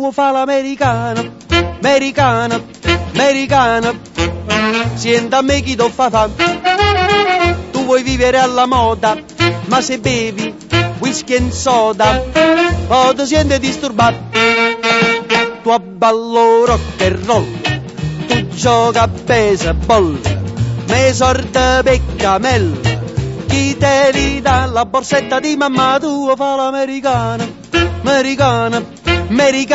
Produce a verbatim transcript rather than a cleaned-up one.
tuo fa l'americano, americano, americano. Senta a me chi t'o fa fa. Tu vuoi vivere alla moda, ma se bevi whisky e soda, poi ti senti disturbato. Tu abballo rock and roll, tu gioca a baseball, me sorte peccamella, chi te li dà la borsetta di mamma tua fa l'americano, americano, americano.